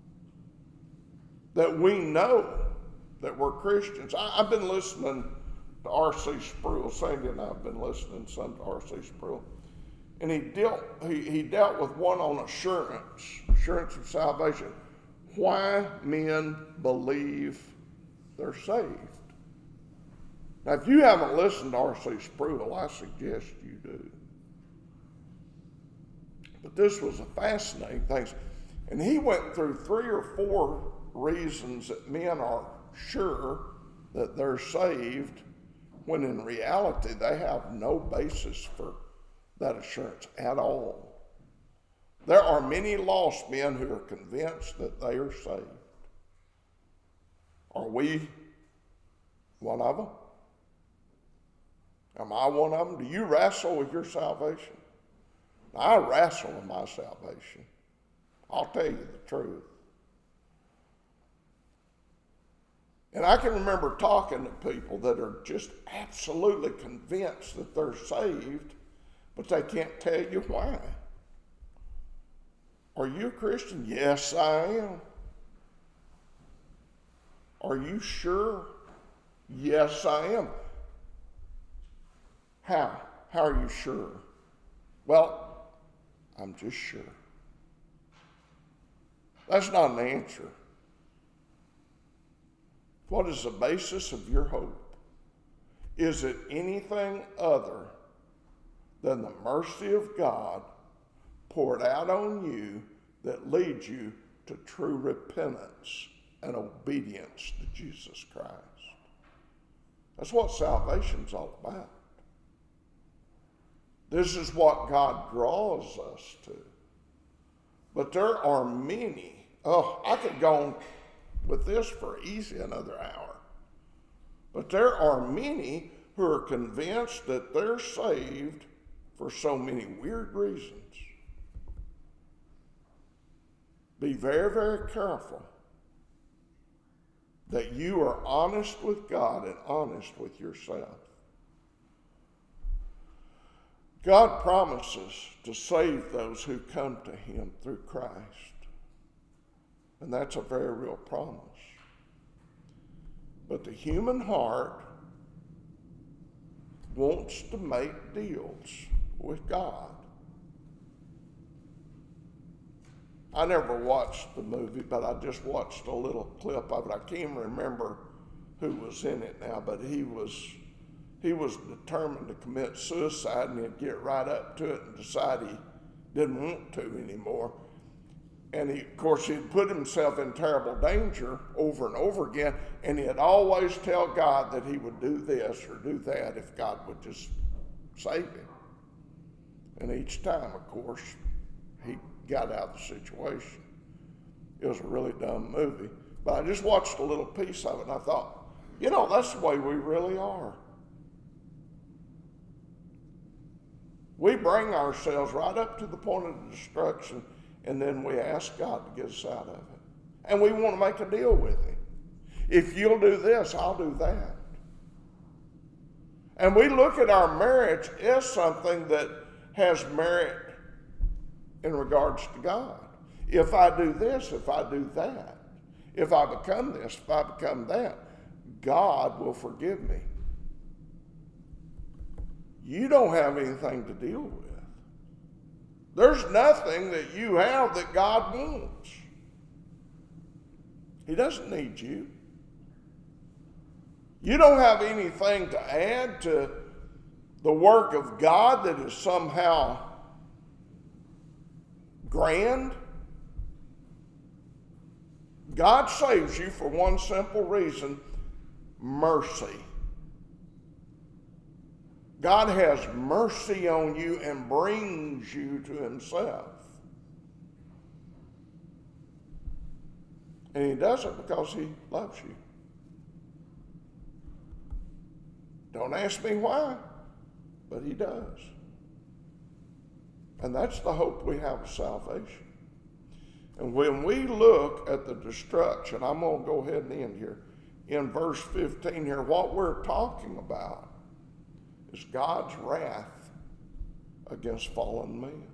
That we know that we're Christians. I've been listening to R.C. Sproul. Sandy and I have been listening some to R.C. Sproul. And he dealt with one on assurance of salvation. Why men believe they're saved. Now, if you haven't listened to R.C. Sproul, I suggest you do. But this was a fascinating thing. And he went through 3 or 4 reasons that men are sure that they're saved, when in reality they have no basis for that assurance at all. There are many lost men who are convinced that they are saved. Are we one of them? Am I one of them? Do you wrestle with your salvation? I wrestle with my salvation. I'll tell you the truth. And I can remember talking to people that are just absolutely convinced that they're saved, but they can't tell you why. Are you a Christian? Yes, I am. Are you sure? Yes, I am. How? How are you sure? Well, I'm just sure. That's not an answer. What is the basis of your hope? Is it anything other than the mercy of God poured out on you that leads you to true repentance and obedience to Jesus Christ? That's what salvation's all about. This is what God draws us to. But there are many. I could go on with this for easy another hour. But there are many who are convinced that they're saved for so many weird reasons. Be very, very careful that you are honest with God and honest with yourself. God promises to save those who come to him through Christ. And that's a very real promise. But the human heart wants to make deals with God. I never watched the movie, but I just watched a little clip of it. I can't remember who was in it now, but he was determined to commit suicide, and he'd get right up to it and decide he didn't want to anymore. And of course, he'd put himself in terrible danger over and over again, and he'd always tell God that he would do this or do that if God would just save him. And each time, of course, he got out of the situation. It was a really dumb movie. But I just watched a little piece of it, and I thought, that's the way we really are. We bring ourselves right up to the point of destruction, and then we ask God to get us out of it. And we want to make a deal with him. If you'll do this, I'll do that. And we look at our marriage as something that has merit in regards to God. If I do this, if I do that, if I become this, if I become that, God will forgive me. You don't have anything to deal with. There's nothing that you have that God wants. He doesn't need you. You don't have anything to add to the work of God that is somehow grand. God saves you for one simple reason: mercy. God has mercy on you and brings you to himself. And he does it because he loves you. Don't ask me why, but he does. And that's the hope we have of salvation. And when we look at the destruction, I'm going to go ahead and end here. In verse 15 here, what we're talking about is God's wrath against fallen men.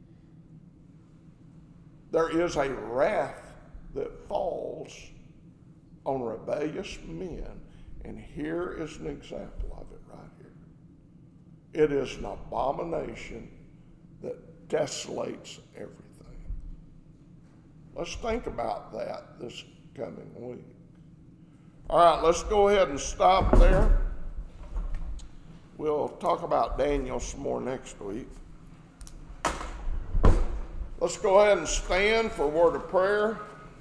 There is a wrath that falls on rebellious men, and here is an example of it right here. It is an abomination that desolates everything. Let's think about that this coming week. All right, let's go ahead and stop there. We'll talk about Daniel some more next week. Let's go ahead and stand for a word of prayer.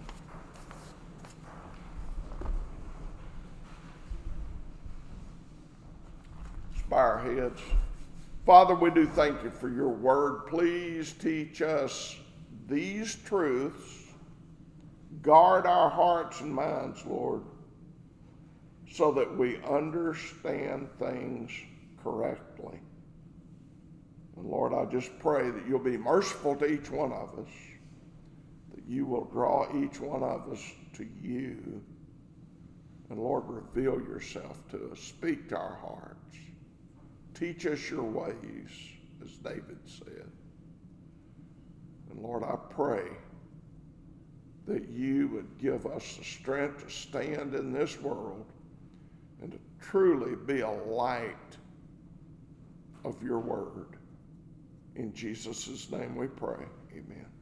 Let's bow our heads. Father, we do thank you for your word. Please teach us these truths. Guard our hearts and minds, Lord, so that we understand things correctly. And Lord, I just pray that you'll be merciful to each one of us, that you will draw each one of us to you. And Lord, reveal yourself to us. Speak to our hearts. Teach us your ways, as David said. And Lord, I pray that you would give us the strength to stand in this world and to truly be a light of your word. In Jesus' name we pray. Amen.